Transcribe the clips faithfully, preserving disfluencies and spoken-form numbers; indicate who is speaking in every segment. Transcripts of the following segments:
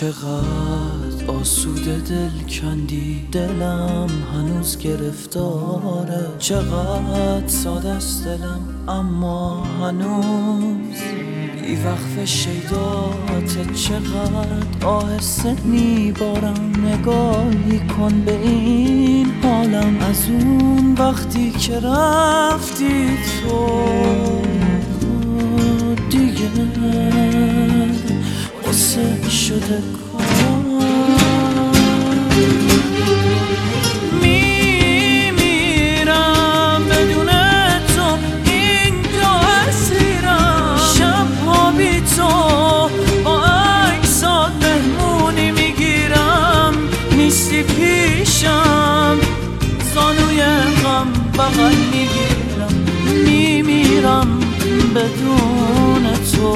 Speaker 1: چقدر آسوده دل کندی، دلم هنوز گرفتاره. چقدر ساده است دلم اما هنوز بی وقف شیداته. چقدر آهسته میبارم، نگاهی کن به این حالم. از اون وقتی که رفتی تو دیگه واسه شده کار. میمیرم بدون تو، اینجا اسیرم. شبها بی تو با عکسات مهمونی میگیرم. نیستی پیشم، زانوی غم بغل میگیرم. میمیرم بدون تو،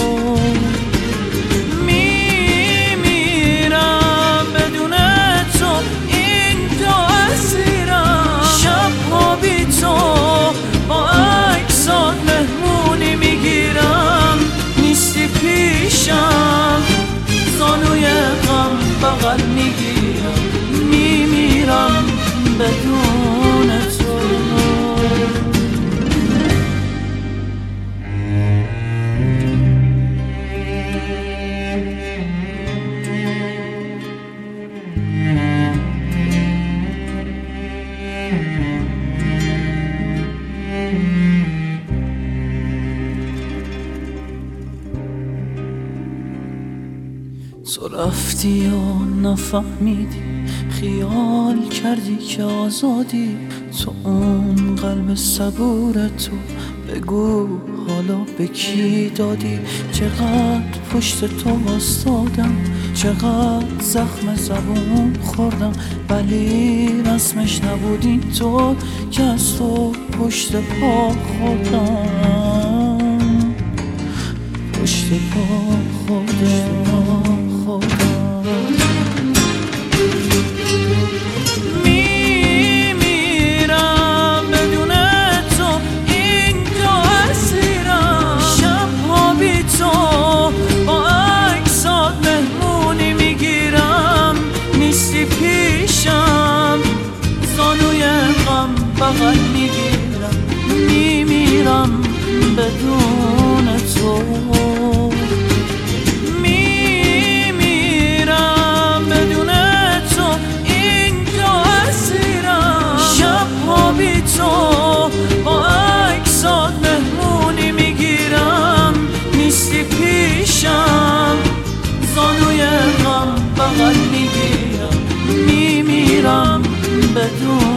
Speaker 1: میمیرم بدون تو، اینجا اسیرم. شبها بی تو با عکسات مهمونی میگیرم. نیستی پیشم، زانوی غم بغل میگیرم. میمیرم بدون تو. تو رفتی و نفهمیدی، خیال کردی که آزادی. تو اون قلب صبور تو بگو حالا به کی دادی. چقدر پشت تو واسطادم، چقدر زخم زبون خوردم، ولی رسمش نبودی تو که از تو پشت پا خوردم. پشت پا خوردم. میمیرم بدون تو، اینجا اسیرم. شبها بی تو با عکسات مهمونی میگیرم. نیستی پیشم، زانوی غم بغل میگیرم. میمیرم بدون تو، میمیرم بدون تو، اینجا اسیرم. شبها بی تو با عکسات مهمونی میگیرم. نیستی پیشم، زانوی غم بغل میگیرم. میمیرم بدون